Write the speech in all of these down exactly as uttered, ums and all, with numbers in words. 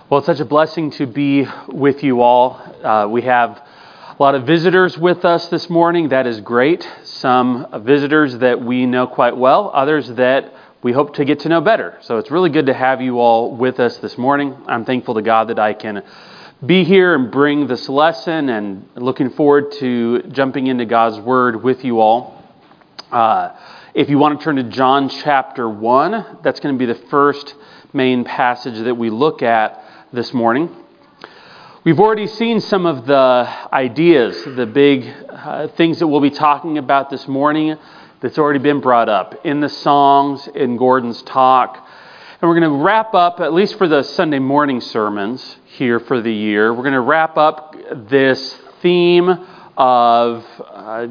Well, it's such a blessing to be with you all. Uh, we have a lot of visitors with us this morning. That is great. Some visitors that we know quite well, others that we hope to get to know better. So it's really good to have you all with us this morning. I'm thankful to God that I can be here and bring this lesson, and looking forward to jumping into God's Word with you all. Uh, if you want to turn to John chapter one, that's going to be the first main passage that we look at this morning. We've already seen some of the ideas, the big uh, things that we'll be talking about this morning that's already been brought up in the songs, in Gordon's talk. And we're going to wrap up, at least for the Sunday morning sermons here for the year, we're going to wrap up this theme of uh,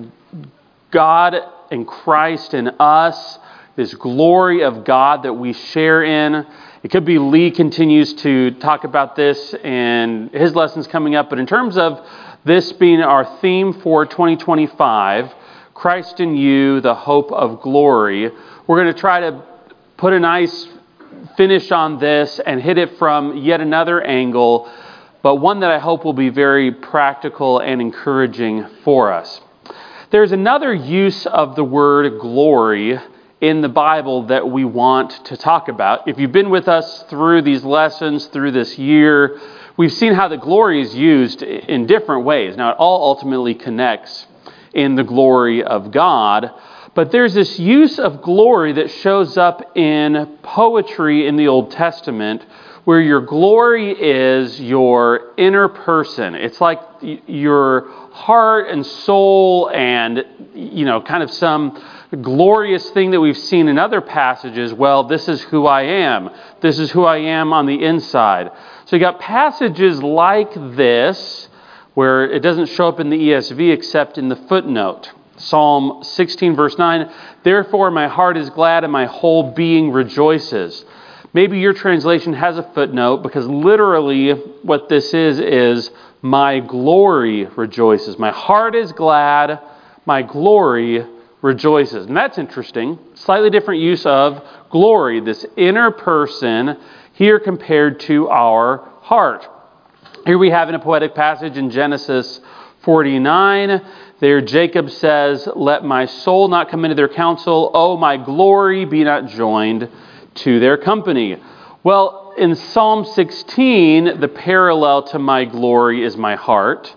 God and Christ and us, this glory of God that we share in. It could be Lee continues to talk about this and his lessons coming up, but in terms of this being our theme for twenty twenty-five, Christ in you, the hope of glory, we're going to try to put a nice finish on this and hit it from yet another angle, but one that I hope will be very practical and encouraging for us. There's another use of the word glory in the Bible that we want to talk about. If you've been with us through these lessons, through this year, we've seen how the glory is used in different ways. Now, it all ultimately connects in the glory of God, but there's this use of glory that shows up in poetry in the Old Testament, where your glory is your inner person. It's like your heart and soul and, you know, kind of some glorious thing that we've seen in other passages. Well, this is who I am. This is who I am on the inside. So you got passages like this where it doesn't show up in the E S V except in the footnote. Psalm sixteen verse nine, therefore my heart is glad and my whole being rejoices. Maybe your translation has a footnote, because literally what this is is my glory rejoices. My heart is glad, my glory rejoices. And that's interesting. Slightly different use of glory, this inner person here compared to our heart. Here we have in a poetic passage in Genesis forty-nine, there Jacob says, let my soul not come into their counsel, O my glory, be not joined to their company. Well, in Psalm sixteen, the parallel to my glory is my heart.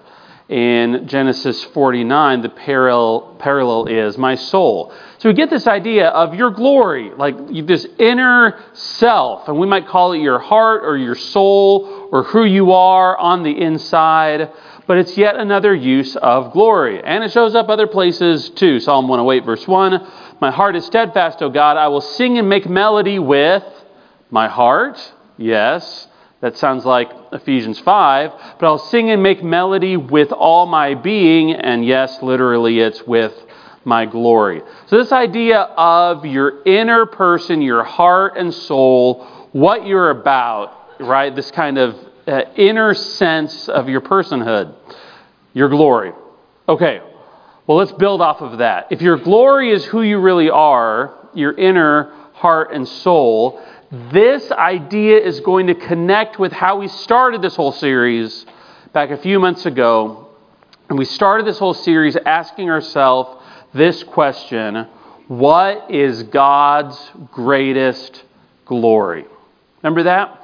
In Genesis forty-nine, the parallel, parallel is my soul. So we get this idea of your glory, like this inner self, and we might call it your heart or your soul or who you are on the inside, but it's yet another use of glory. And it shows up other places too. Psalm one oh eight verse one, my heart is steadfast, O God, I will sing and make melody with my heart. Yes, that sounds like Ephesians five, but I'll sing and make melody with all my being, and yes, literally it's with my glory. So this idea of your inner person, your heart and soul, what you're about, right? This kind of uh, inner sense of your personhood, your glory. Okay, well, let's build off of that. If your glory is who you really are, your inner heart and soul, this idea is going to connect with how we started this whole series back a few months ago. And we started this whole series asking ourselves this question: what is God's greatest glory? Remember that?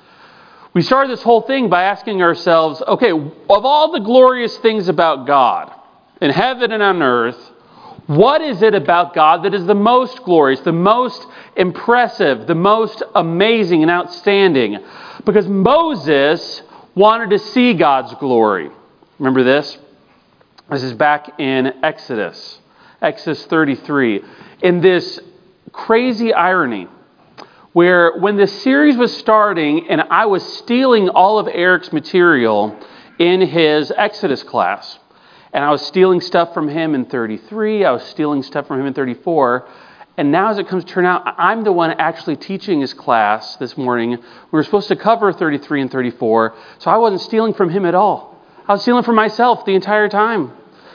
We started this whole thing by asking ourselves, okay, of all the glorious things about God in heaven and on earth, what is it about God that is the most glorious, the most impressive, the most amazing and outstanding? Because Moses wanted to see God's glory. Remember this? This is back in Exodus, Exodus thirty-three. In this crazy irony, where when this series was starting and I was stealing all of Eric's material in his Exodus class, and I was stealing stuff from him in thirty-three, I was stealing stuff from him in thirty-four, and now as it comes to turn out, I'm the one actually teaching his class this morning. We were supposed to cover thirty-three and thirty-four, so I wasn't stealing from him at all. I was stealing from myself the entire time.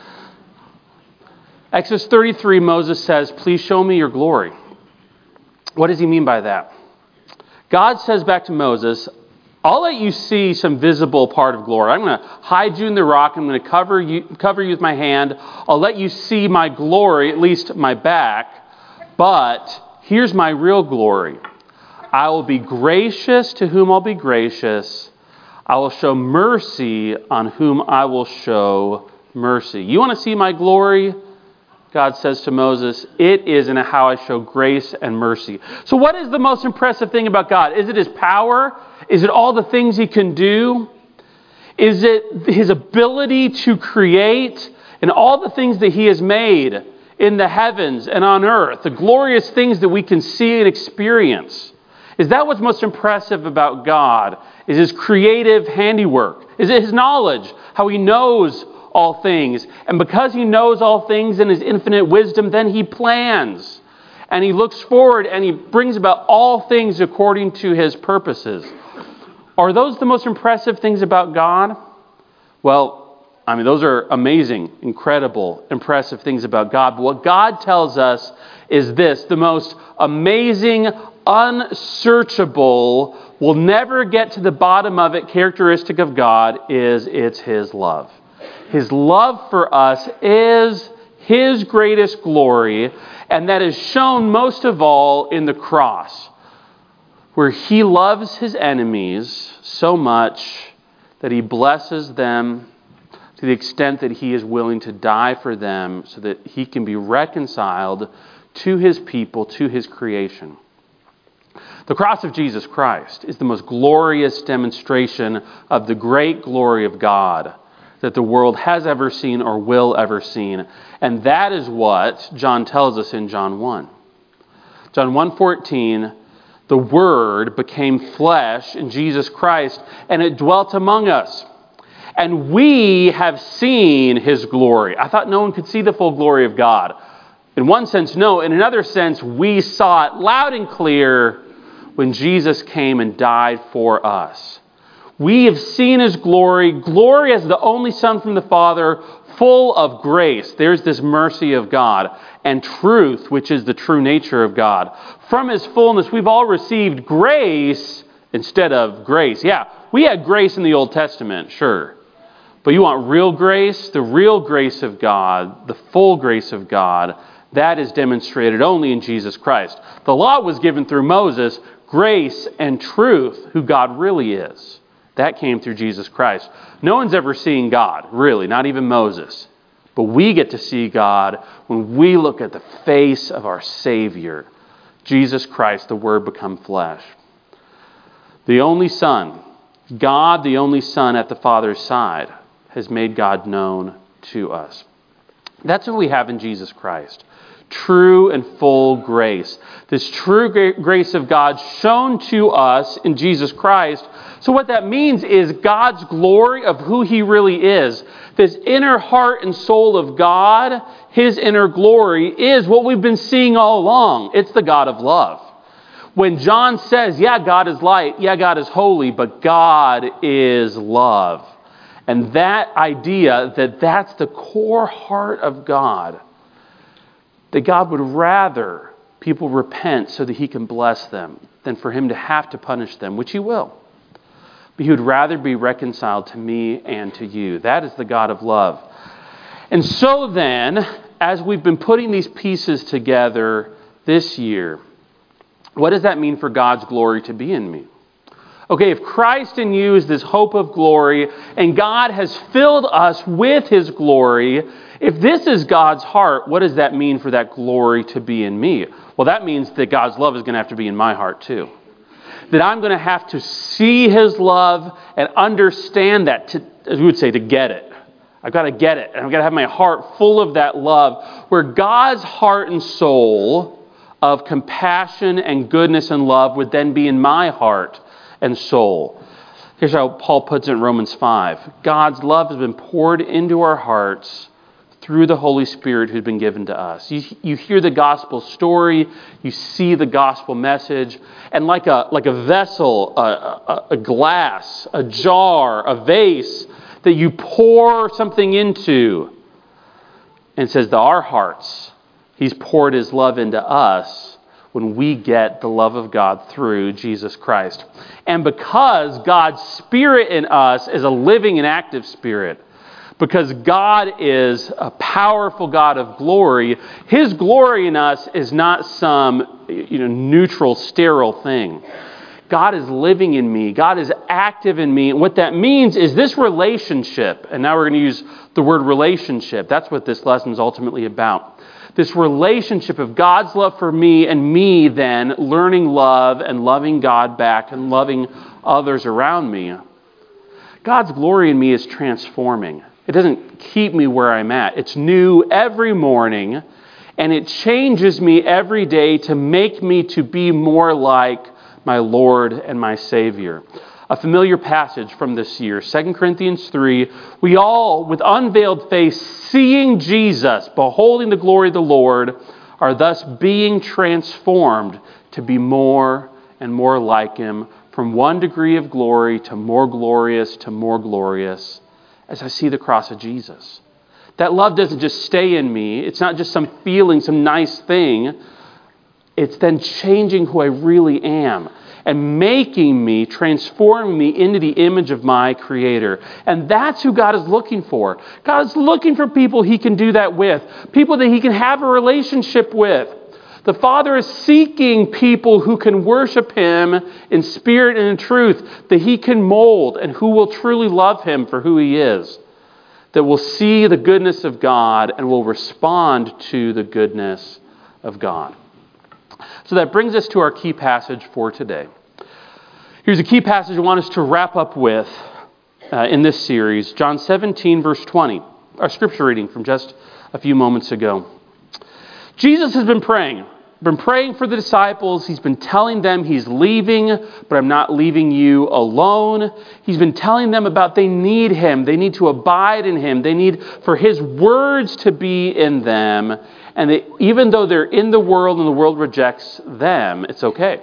Exodus thirty-three, Moses says, please show me your glory. What does he mean by that? God says back to Moses, I'll let you see some visible part of glory. I'm going to hide you in the rock. I'm going to cover you, cover you with my hand. I'll let you see my glory, at least my back. But here's my real glory. I will be gracious to whom I'll be gracious. I will show mercy on whom I will show mercy. You want to see my glory? God says to Moses, it is in how I show grace and mercy. So what is the most impressive thing about God? Is it his power? Is it all the things he can do? Is it his ability to create and all the things that he has made in the heavens and on earth, the glorious things that we can see and experience? Is that what's most impressive about God? Is his creative handiwork? Is it his knowledge, how he knows all things? And because he knows all things in his infinite wisdom, then he plans. And he looks forward and he brings about all things according to his purposes. Are those the most impressive things about God? Well, I mean, those are amazing, incredible, impressive things about God. But what God tells us is this: the most amazing, unsearchable, we'll never get to the bottom of it, characteristic of God is it's his love. His love for us is his greatest glory, and that is shown most of all in the cross, where he loves his enemies so much that he blesses them to the extent that he is willing to die for them so that he can be reconciled to his people, to his creation. The cross of Jesus Christ is the most glorious demonstration of the great glory of God that the world has ever seen or will ever see. And that is what John tells us in John one. John one fourteen, the Word became flesh in Jesus Christ, and it dwelt among us. And we have seen his glory. I thought no one could see the full glory of God. In one sense, no. In another sense, we saw it loud and clear when Jesus came and died for us. We have seen his glory, glory as the only Son from the Father, full of grace. There's this mercy of God, and truth, which is the true nature of God. From his fullness, we've all received grace instead of grace. Yeah, we had grace in the Old Testament, sure. But you want real grace? The real grace of God, the full grace of God, that is demonstrated only in Jesus Christ. The law was given through Moses. Grace and truth, who God really is, that came through Jesus Christ. No one's ever seen God, really, not even Moses. But we get to see God when we look at the face of our Savior, Jesus Christ, the Word become flesh. The only Son, God, the only Son at the Father's side, has made God known to us. That's what we have in Jesus Christ. True and full grace. This true grace of God shown to us in Jesus Christ. So what that means is God's glory of who he really is. This inner heart and soul of God, his inner glory, is what we've been seeing all along. It's the God of love. When John says, yeah, God is light, yeah, God is holy, but God is love. And that idea that that's the core heart of God, that God would rather people repent so that he can bless them than for him to have to punish them, which he will. But he would rather be reconciled to me and to you. That is the God of love. And so then, as we've been putting these pieces together this year, what does that mean for God's glory to be in me? Okay, if Christ in you is this hope of glory, and God has filled us with his glory, if this is God's heart, what does that mean for that glory to be in me? Well, that means that God's love is going to have to be in my heart too. That I'm going to have to see his love and understand that, to, as we would say, to get it. I've got to get it. And I've got to have my heart full of that love, where God's heart and soul of compassion and goodness and love would then be in my heart and soul. Here's how Paul puts it in Romans five. God's love has been poured into our hearts through the Holy Spirit who's been given to us. You, you hear the gospel story, you see the gospel message, and like a, like a vessel, a, a, a glass, a jar, a vase that you pour something into, and it says that our hearts, he's poured his love into us. when we get the love of God through Jesus Christ. And because God's Spirit in us is a living and active Spirit, because God is a powerful God of glory, His glory in us is not some, you know, neutral, sterile thing. God is living in me. God is active in me. And what that means is this relationship, and now we're going to use the word relationship. That's what this lesson is ultimately about. This relationship of God's love for me and me then learning love and loving God back and loving others around me. God's glory in me is transforming. It doesn't keep me where I'm at. It's new every morning, and it changes me every day to make me to be more like my Lord and my Savior. A familiar passage from this year, Second Corinthians three. We all, with unveiled face, seeing Jesus, beholding the glory of the Lord, are thus being transformed to be more and more like Him, from one degree of glory to more glorious to more glorious, as I see the cross of Jesus. That love doesn't just stay in me. It's not just some feeling, some nice thing. It's then changing who I really am and making me, transforming me into the image of my Creator. And that's who God is looking for. God is looking for people He can do that with, people that He can have a relationship with. The Father is seeking people who can worship Him in spirit and in truth, that He can mold and who will truly love Him for who He is, that will see the goodness of God and will respond to the goodness of God. So that brings us to our key passage for today. Here's a key passage I want us to wrap up with uh, in this series, John seventeen, verse twenty, our scripture reading from just a few moments ago. Jesus has been praying, been praying for the disciples. He's been telling them He's leaving, but I'm not leaving you alone. He's been telling them about they need Him. They need to abide in Him. They need for His words to be in them. And that even though they're in the world and the world rejects them, it's okay.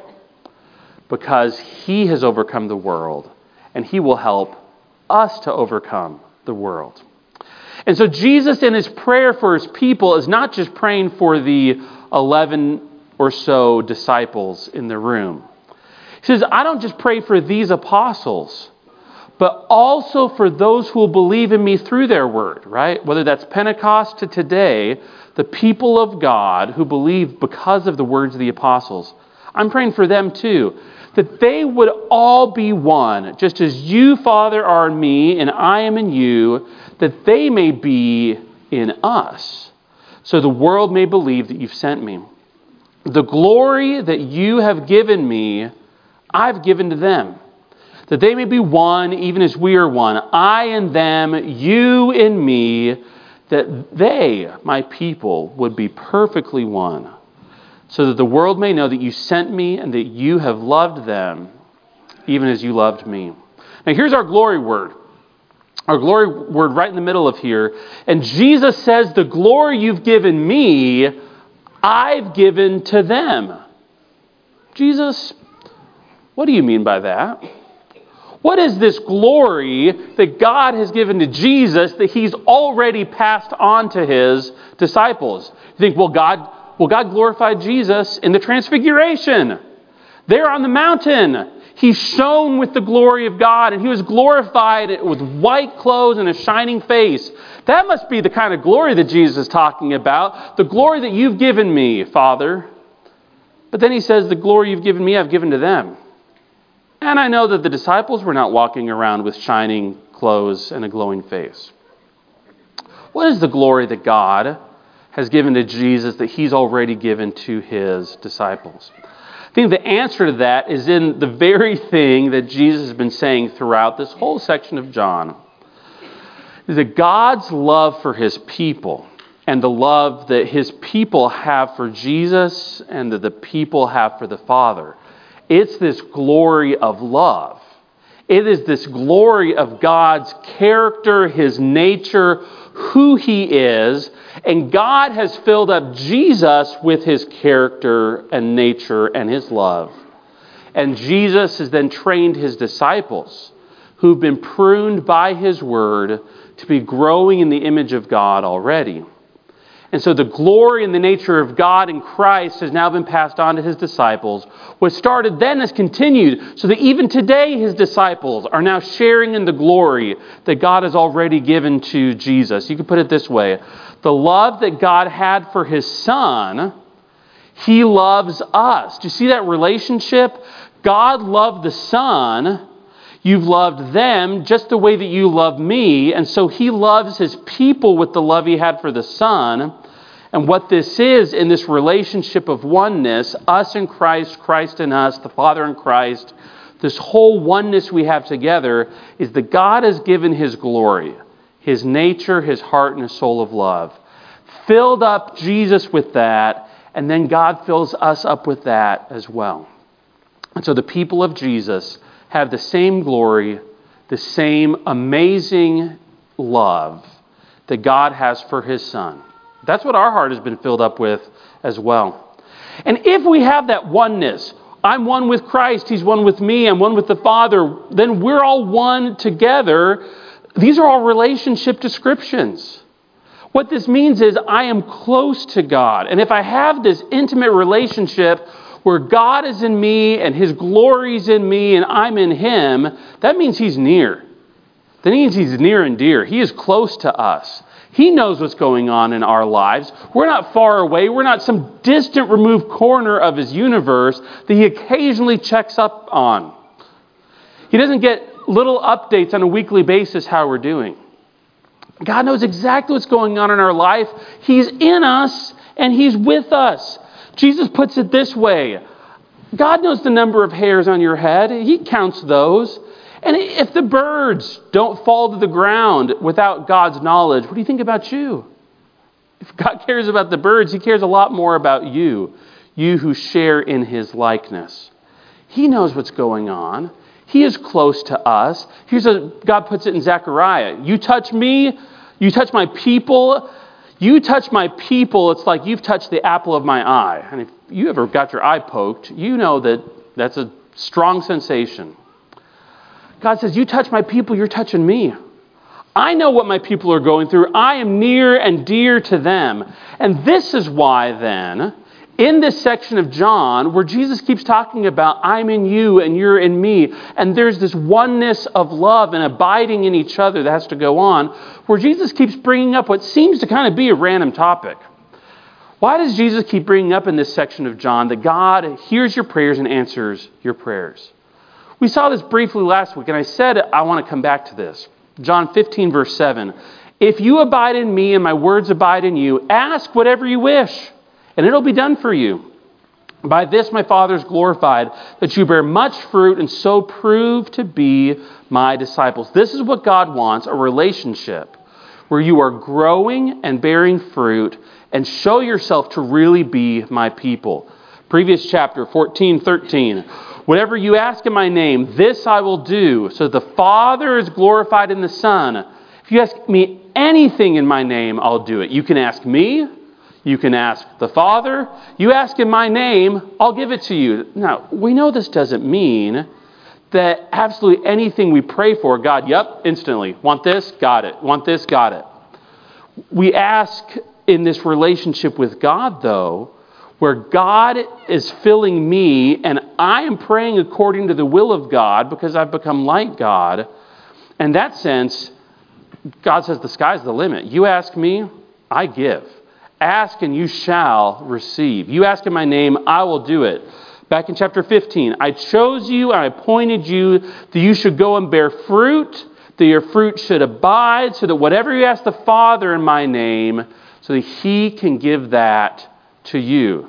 Because He has overcome the world, and He will help us to overcome the world. And so Jesus in His prayer for His people is not just praying for the eleven or so disciples in the room. He says, I don't just pray for these apostles, but also for those who will believe in me through their word, right? Whether that's Pentecost to today, the people of God who believe because of the words of the apostles. I'm praying for them too, that they would all be one, just as you, Father, are in me and I am in you, that they may be in us, so the world may believe that you've sent me. The glory that you have given me, I've given to them, that they may be one even as we are one, I and them, you and me, that they, my people, would be perfectly one, so that the world may know that you sent me and that you have loved them even as you loved me. Now here's our glory word. Our glory word right in the middle of here. And Jesus says, the glory you've given me, I've given to them. Jesus, what do you mean by that? What is this glory that God has given to Jesus that He's already passed on to His disciples? You think, well, God, well, God glorified Jesus in the Transfiguration. There on the mountain, He shone with the glory of God, and He was glorified with white clothes and a shining face. That must be the kind of glory that Jesus is talking about. The glory that you've given me, Father. But then He says, the glory you've given me, I've given to them. And I know that the disciples were not walking around with shining clothes and a glowing face. What is the glory that God has given to Jesus that He's already given to His disciples? I think the answer to that is in the very thing that Jesus has been saying throughout this whole section of John. Is that God's love for His people and the love that His people have for Jesus and that the people have for the Father. It's this glory of love. It is this glory of God's character, His nature, who He is. And God has filled up Jesus with His character and nature and His love. And Jesus has then trained His disciples who've been pruned by His word to be growing in the image of God already. And so the glory and the nature of God in Christ has now been passed on to his disciples. What started then has continued, so that even today his disciples are now sharing in the glory that God has already given to Jesus. You could put it this way. The love that God had for his Son, he loves us. Do you see that relationship? God loved the Son. You've loved them just the way that you love me. And so he loves his people with the love he had for the Son. And what this is in this relationship of oneness, us in Christ, Christ in us, the Father in Christ, this whole oneness we have together is that God has given his glory, his nature, his heart, and his soul of love. Filled up Jesus with that, and then God fills us up with that as well. And so the people of Jesus have the same glory, the same amazing love that God has for his Son. That's what our heart has been filled up with as well. And if we have that oneness, I'm one with Christ, he's one with me, I'm one with the Father, then we're all one together. These are all relationship descriptions. What this means is I am close to God. And if I have this intimate relationship where God is in me and his glory is in me and I'm in him, that means he's near. That means he's near and dear. He is close to us. He knows what's going on in our lives. We're not far away. We're not some distant, removed corner of his universe that he occasionally checks up on. He doesn't get little updates on a weekly basis how we're doing. God knows exactly what's going on in our life. He's in us and he's with us. Jesus puts it this way. God knows the number of hairs on your head. He counts those. And if the birds don't fall to the ground without God's knowledge, what do you think about you? If God cares about the birds, he cares a lot more about you. You who share in his likeness. He knows what's going on. He is close to us. Here's what God puts it in Zechariah. You touch me, you touch my people. You touch my people, it's like you've touched the apple of my eye. And if you ever got your eye poked, you know that that's a strong sensation. God says, you touch my people, you're touching me. I know what my people are going through. I am near and dear to them. And this is why then, in this section of John, where Jesus keeps talking about I'm in you and you're in me, and there's this oneness of love and abiding in each other that has to go on, where Jesus keeps bringing up what seems to kind of be a random topic. Why does Jesus keep bringing up in this section of John that God hears your prayers and answers your prayers? We saw this briefly last week, and I said I want to come back to this. John fifteen, verse seven. If you abide in me and my words abide in you, ask whatever you wish, and it'll be done for you. By this my Father is glorified, that you bear much fruit and so prove to be my disciples. This is what God wants, a relationship where you are growing and bearing fruit and show yourself to really be my people. Previous chapter, fourteen thirteen. Whatever you ask in my name, this I will do, so the Father is glorified in the Son. If you ask me anything in my name, I'll do it. You can ask me. You can ask the Father. You ask in my name, I'll give it to you. Now, we know this doesn't mean that absolutely anything we pray for, God, yep, instantly. Want this? Got it. Want this? Got it. We ask in this relationship with God, though, where God is filling me and I am praying according to the will of God because I've become like God. In that sense, God says the sky's the limit. You ask me, I give. Ask and you shall receive. You ask in my name, I will do it. Back in chapter fifteen, I chose you and I appointed you that you should go and bear fruit, that your fruit should abide, so that whatever you ask the Father in my name, so that he can give that to you.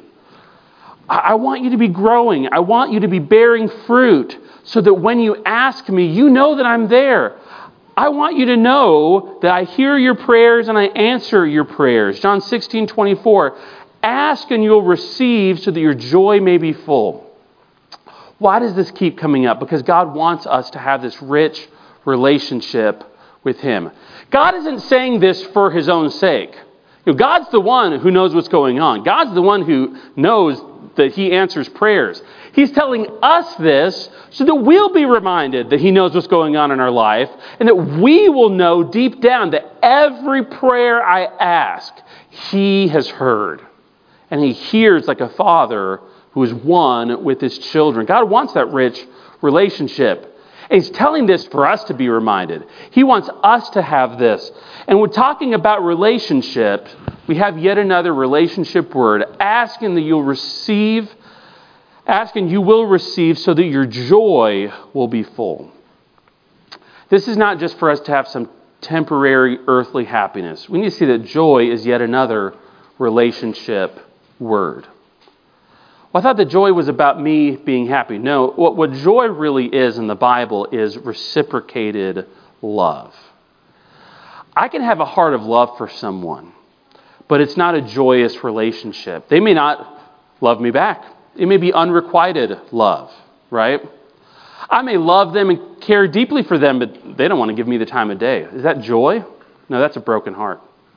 I want you to be growing. I want you to be bearing fruit so that when you ask me, you know that I'm there. I want you to know that I hear your prayers and I answer your prayers. John sixteen twenty-four. Ask and you'll receive so that your joy may be full. Why does this keep coming up? Because God wants us to have this rich relationship with him. God isn't saying this for his own sake. You know, God's the one who knows what's going on. God's the one who knows that he answers prayers. He's telling us this so that we'll be reminded that he knows what's going on in our life, and that we will know deep down that every prayer I ask, he has heard. And he hears like a father who is one with his children. God wants that rich relationship. And he's telling this for us to be reminded. He wants us to have this. And we're talking about relationships. We have yet another relationship word. Ask and that you'll receive. Ask and you will receive so that your joy will be full. This is not just for us to have some temporary earthly happiness. We need to see that joy is yet another relationship word. Well, I thought that joy was about me being happy. No, what, what joy really is in the Bible is reciprocated love. I can have a heart of love for someone, but it's not a joyous relationship. They may not love me back. It may be unrequited love, right? I may love them and care deeply for them, but they don't want to give me the time of day. Is that joy? No, that's a broken heart.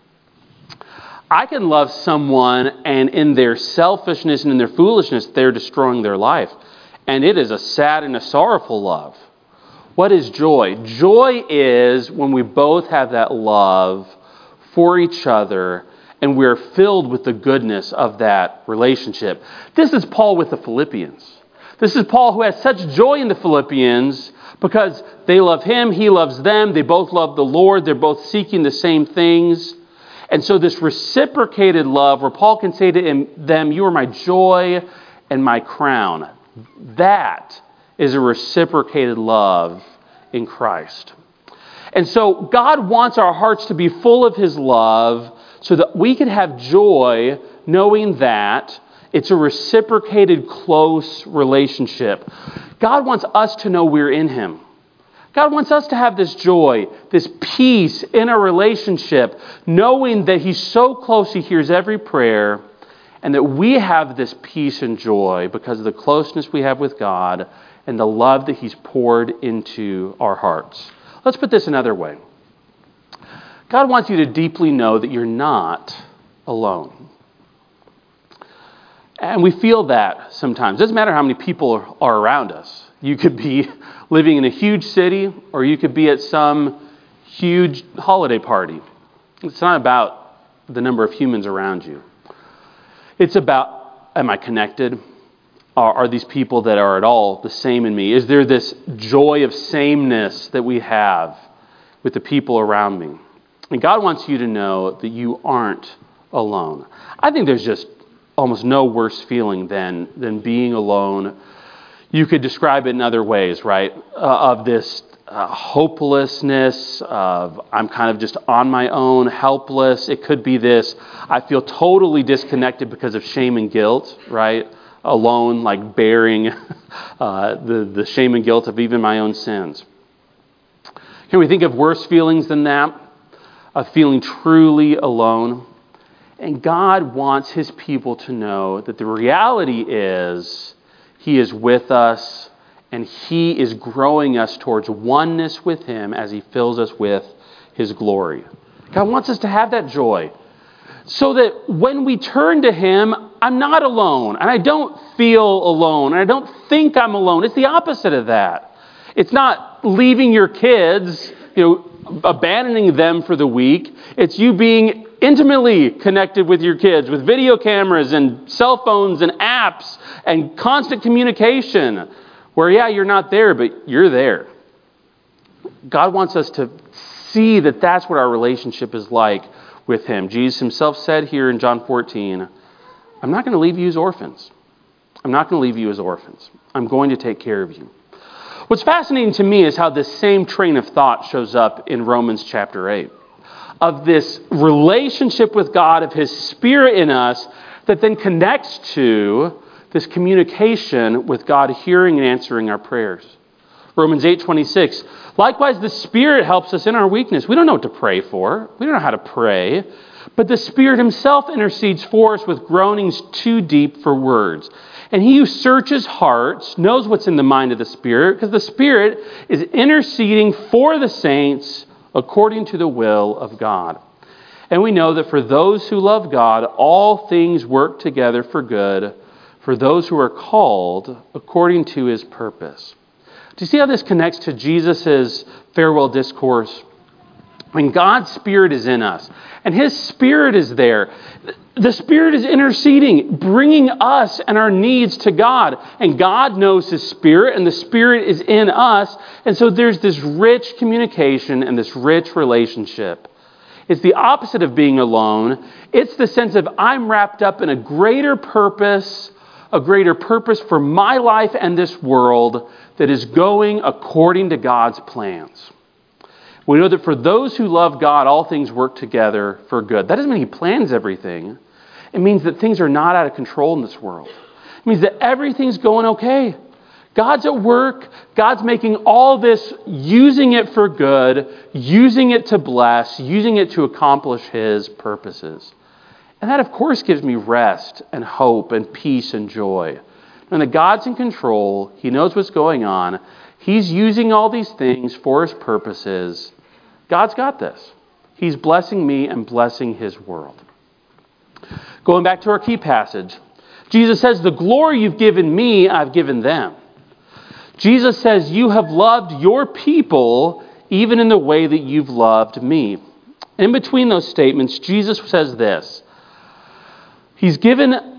I can love someone and in their selfishness and in their foolishness, they're destroying their life. And it is a sad and a sorrowful love. What is joy? Joy is when we both have that love for each other and we're filled with the goodness of that relationship. This is Paul with the Philippians. This is Paul who has such joy in the Philippians because they love him, he loves them, they both love the Lord, they're both seeking the same things. And so this reciprocated love where Paul can say to him, them, you are my joy and my crown. That is a reciprocated love in Christ. And so God wants our hearts to be full of his love so that we can have joy knowing that it's a reciprocated close relationship. God wants us to know we're in him. God wants us to have this joy, this peace in a relationship, knowing that he's so close he hears every prayer, and that we have this peace and joy because of the closeness we have with God and the love that he's poured into our hearts. Let's put this another way. God wants you to deeply know that you're not alone. And we feel that sometimes. It doesn't matter how many people are around us. You could be living in a huge city, or you could be at some huge holiday party. It's not about the number of humans around you. It's about, am I connected? Are, are these people that are at all the same in me? Is there this joy of sameness that we have with the people around me? And God wants you to know that you aren't alone. I think there's just almost no worse feeling than, than being alone. You could describe it in other ways, right? Uh, of this uh, hopelessness, of I'm kind of just on my own, helpless. It could be this, I feel totally disconnected because of shame and guilt, right? Alone, like bearing uh, the, the shame and guilt of even my own sins. Can we think of worse feelings than that? Of feeling truly alone. And God wants his people to know that the reality is he is with us and he is growing us towards oneness with him as he fills us with his glory. God wants us to have that joy so that when we turn to him, I'm not alone and I don't feel alone and I don't think I'm alone. It's the opposite of that. It's not leaving your kids, you know, abandoning them for the week. It's you being intimately connected with your kids with video cameras and cell phones and apps and constant communication where, yeah, you're not there, but you're there. God wants us to see that that's what our relationship is like with him. Jesus himself said here in John fourteen, I'm not going to leave you as orphans. I'm not going to leave you as orphans. I'm going to take care of you. What's fascinating to me is how this same train of thought shows up in Romans chapter eight. Of this relationship with God, of his Spirit in us, that then connects to this communication with God hearing and answering our prayers. Romans eight twenty-six. Likewise, the Spirit helps us in our weakness. We don't know what to pray for. We don't know how to pray. But the Spirit himself intercedes for us with groanings too deep for words. And he who searches hearts knows what's in the mind of the Spirit, because the Spirit is interceding for the saints according to the will of God. And we know that for those who love God, all things work together for good, for those who are called according to his purpose. Do you see how this connects to Jesus' farewell discourse? When God's Spirit is in us, and his Spirit is there, the Spirit is interceding, bringing us and our needs to God. And God knows his Spirit, and the Spirit is in us. And so there's this rich communication and this rich relationship. It's the opposite of being alone. It's the sense of I'm wrapped up in a greater purpose, a greater purpose for my life and this world that is going according to God's plans. We know that for those who love God, all things work together for good. That doesn't mean he plans everything. It means that things are not out of control in this world. It means that everything's going okay. God's at work. God's making all this, using it for good, using it to bless, using it to accomplish his purposes. And that, of course, gives me rest and hope and peace and joy. And that God's in control. He knows what's going on. He's using all these things for his purposes. God's got this. He's blessing me and blessing his world. Going back to our key passage, Jesus says, the glory you've given me, I've given them. Jesus says, you have loved your people even in the way that you've loved me. In between those statements, Jesus says this. He's given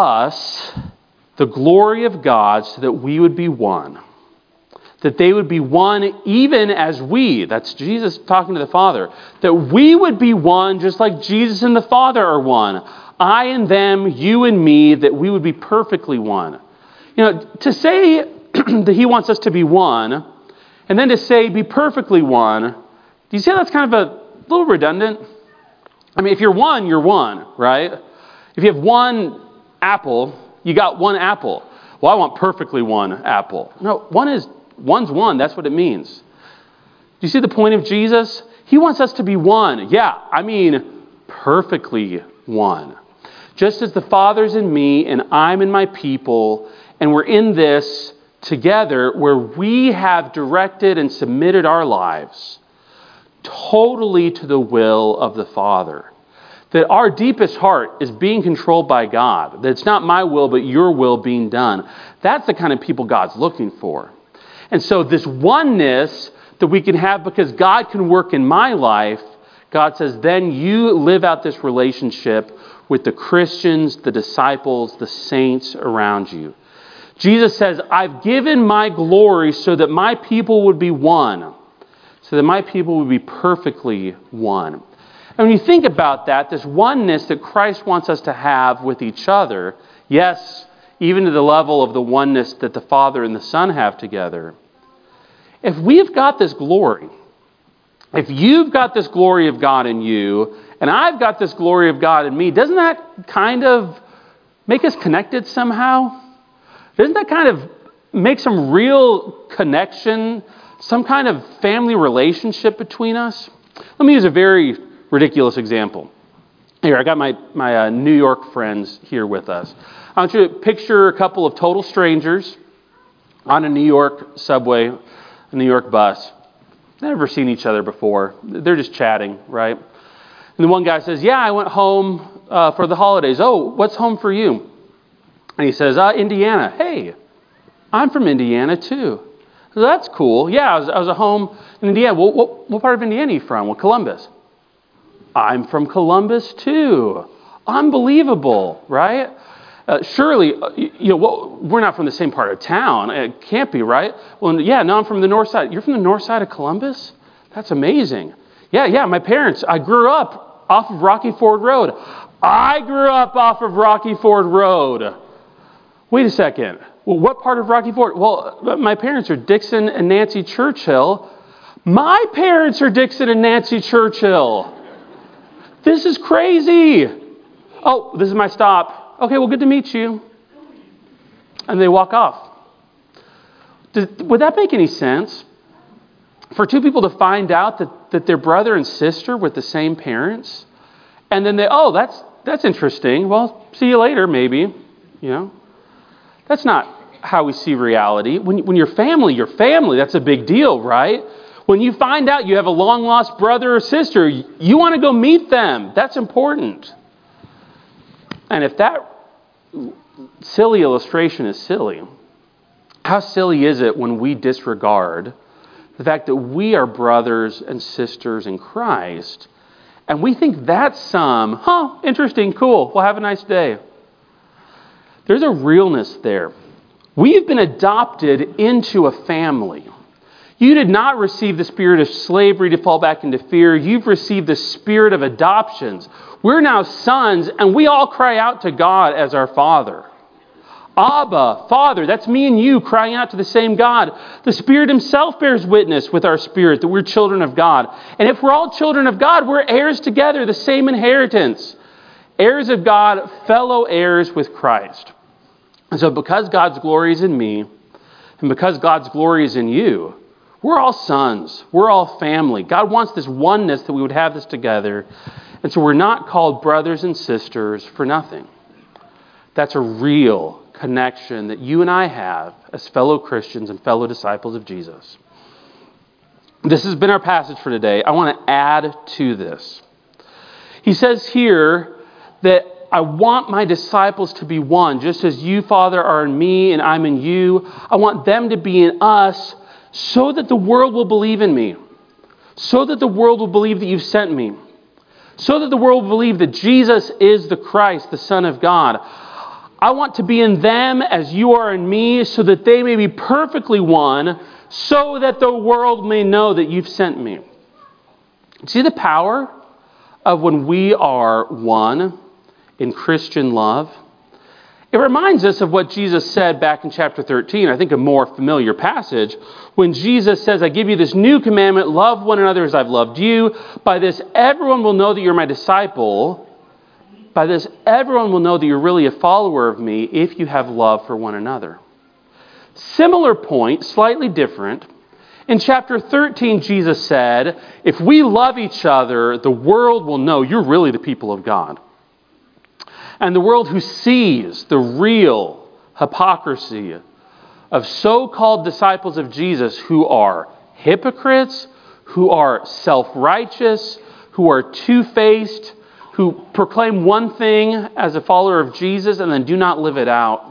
us the glory of God so that we would be one. That they would be one even as we, that's Jesus talking to the Father, that we would be one just like Jesus and the Father are one. I and them, you and me, that we would be perfectly one. You know, to say that he wants us to be one, and then to say be perfectly one, do you see how that's kind of a little redundant? I mean, if you're one, you're one, right? If you have one apple, you got one apple. Well, I want perfectly one apple. No, one is One's one. That's what it means. Do you see the point of Jesus? He wants us to be one. Yeah, I mean perfectly one. Just as the Father's in me and I'm in my people, and we're in this together where we have directed and submitted our lives totally to the will of the Father. That our deepest heart is being controlled by God. That it's not my will, but your will being done. That's the kind of people God's looking for. And so this oneness that we can have because God can work in my life, God says, then you live out this relationship with the Christians, the disciples, the saints around you. Jesus says, I've given my glory so that my people would be one, so that my people would be perfectly one. And when you think about that, this oneness that Christ wants us to have with each other, yes, even to the level of the oneness that the Father and the Son have together. If we've got this glory, if you've got this glory of God in you, and I've got this glory of God in me, doesn't that kind of make us connected somehow? Doesn't that kind of make some real connection, some kind of family relationship between us? Let me use a very ridiculous example. Here, I got my, my uh, New York friends here with us. I want you to picture a couple of total strangers on a New York subway, a New York bus. Never seen each other before. They're just chatting, right? And the one guy says, yeah, I went home uh, for the holidays. Oh, what's home for you? And he says, uh, Indiana. Hey, I'm from Indiana too. So that's cool. Yeah, I was, I was at home in Indiana. Well, what, what part of Indiana are you from? Well, Columbus. I'm from Columbus too. Unbelievable, right? Uh, surely, uh, you, you know, well, we're not from the same part of town. It can't be, right? Well, yeah, no, I'm from the north side. You're from the north side of Columbus? That's amazing. Yeah, yeah, my parents, I grew up off of Rocky Ford Road. I grew up off of Rocky Ford Road. Wait a second. Well, what part of Rocky Ford? Well, my parents are Dixon and Nancy Churchill. My parents are Dixon and Nancy Churchill. This is crazy. Oh, this is my stop. Okay, well, good to meet you. And they walk off. Does, would that make any sense? For two people to find out that, that their brother and sister with the same parents, and then they, oh, that's that's interesting. Well, see you later, maybe. You know, that's not how we see reality. When when you're family, you're family. That's a big deal, right? When you find out you have a long-lost brother or sister, you want to go meet them. That's important. And if that silly illustration is silly. How silly is it when we disregard the fact that we are brothers and sisters in Christ, and we think that's some, huh, interesting, cool, well, have a nice day. There's a realness there. We have been adopted into a family. You did not receive the spirit of slavery to fall back into fear. You've received the spirit of adoptions. We're now sons, and we all cry out to God as our Father. Abba, Father, that's me and you crying out to the same God. The Spirit Himself bears witness with our spirit that we're children of God. And if we're all children of God, we're heirs together, the same inheritance. Heirs of God, fellow heirs with Christ. And so because God's glory is in me, and because God's glory is in you, we're all sons. We're all family. God wants this oneness, that we would have this together. And so we're not called brothers and sisters for nothing. That's a real connection that you and I have as fellow Christians and fellow disciples of Jesus. This has been our passage for today. I want to add to this. He says here that I want my disciples to be one, just as you, Father, are in me and I'm in you. I want them to be in us so that the world will believe in me, so that the world will believe that you've sent me, so that the world will believe that Jesus is the Christ, the Son of God. I want to be in them as you are in me, so that they may be perfectly one, so that the world may know that you've sent me. See the power of when we are one in Christian love? It reminds us of what Jesus said back in chapter thirteen, I think a more familiar passage, when Jesus says, I give you this new commandment, love one another as I've loved you. By this, everyone will know that you're my disciple. By this, everyone will know that you're really a follower of me if you have love for one another. Similar point, slightly different. In chapter thirteen, Jesus said, if we love each other, the world will know you're really the people of God. And the world who sees the real hypocrisy of so-called disciples of Jesus who are hypocrites, who are self-righteous, who are two-faced, who proclaim one thing as a follower of Jesus and then do not live it out,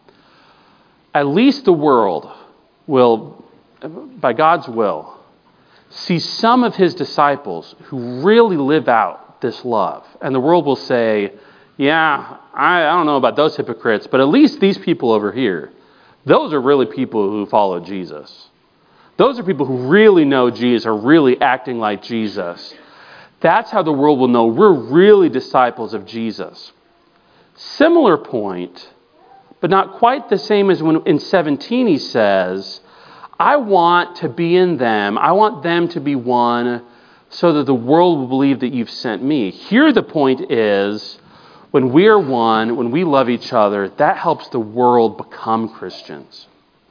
at least the world will, by God's will, see some of His disciples who really live out this love. And the world will say, yeah, I, I don't know about those hypocrites, but at least these people over here, those are really people who follow Jesus. Those are people who really know Jesus, are really acting like Jesus. That's how the world will know we're really disciples of Jesus. Similar point, but not quite the same as when in seventeen he says, I want to be in them. I want them to be one so that the world will believe that you've sent me. Here the point is, when we are one, when we love each other, that helps the world become Christians.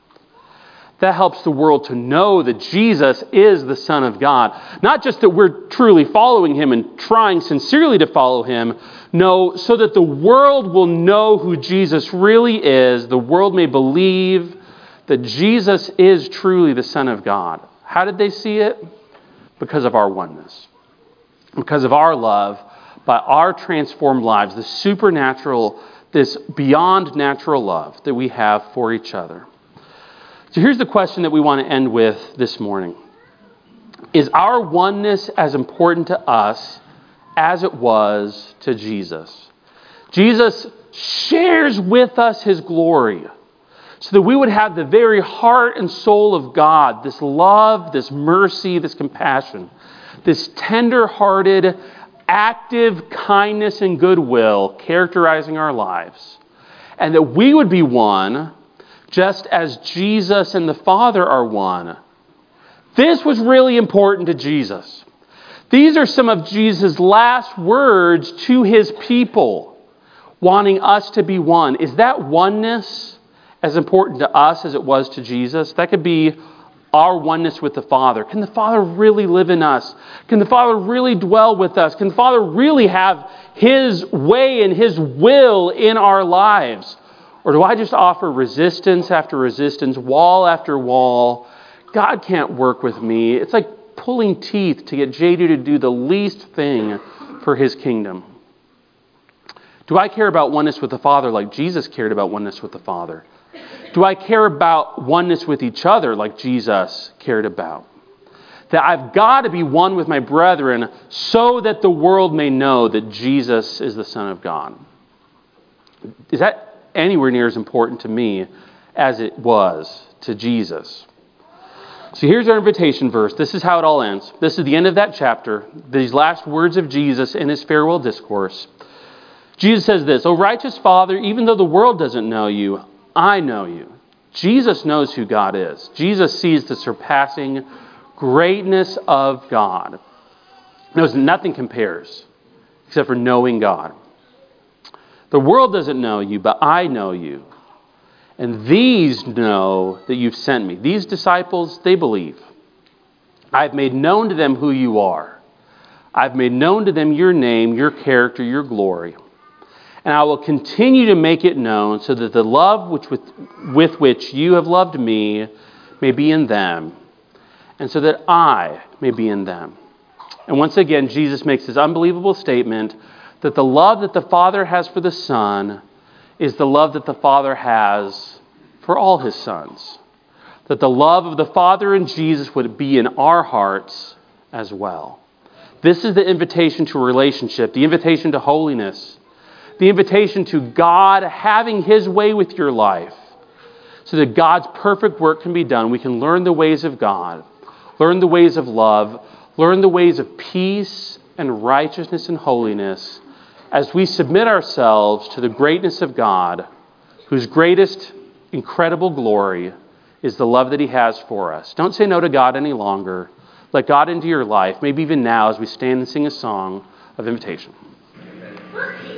That helps the world to know that Jesus is the Son of God. Not just that we're truly following Him and trying sincerely to follow Him. No, so that the world will know who Jesus really is. The world may believe that Jesus is truly the Son of God. How did they see it? Because of our oneness. Because of our love, by our transformed lives, the supernatural, this beyond natural love that we have for each other. So here's the question that we want to end with this morning. Is our oneness as important to us as it was to Jesus? Jesus shares with us His glory so that we would have the very heart and soul of God, this love, this mercy, this compassion, this tender-hearted, active kindness and goodwill characterizing our lives. And that we would be one just as Jesus and the Father are one. This was really important to Jesus. These are some of Jesus' last words to His people, wanting us to be one. Is that oneness as important to us as it was to Jesus? That could be our oneness with the Father. Can the Father really live in us? Can the Father really dwell with us? Can the Father really have His way and His will in our lives? Or do I just offer resistance after resistance, wall after wall? God can't work with me. It's like pulling teeth to get J D to do the least thing for His kingdom. Do I care about oneness with the Father like Jesus cared about oneness with the Father? Do I care about oneness with each other like Jesus cared about? That I've got to be one with my brethren so that the world may know that Jesus is the Son of God. Is that anywhere near as important to me as it was to Jesus? So here's our invitation verse. This is how it all ends. This is the end of that chapter. These last words of Jesus in his farewell discourse. Jesus says this, "O righteous Father, even though the world doesn't know you, I know you." Jesus knows who God is. Jesus sees the surpassing greatness of God. Knows nothing compares except for knowing God. The world doesn't know you, but I know you. And these know that you've sent me. These disciples, they believe. I've made known to them who you are. I've made known to them your name, your character, your glory. And I will continue to make it known so that the love which with, with which you have loved me may be in them, and so that I may be in them. And once again, Jesus makes this unbelievable statement that the love that the Father has for the Son is the love that the Father has for all his sons. That the love of the Father in Jesus would be in our hearts as well. This is the invitation to relationship, the invitation to holiness, the invitation to God having his way with your life so that God's perfect work can be done. We can learn the ways of God, learn the ways of love, learn the ways of peace and righteousness and holiness as we submit ourselves to the greatness of God, whose greatest incredible glory is the love that he has for us. Don't say no to God any longer. Let God into your life, maybe even now as we stand and sing a song of invitation.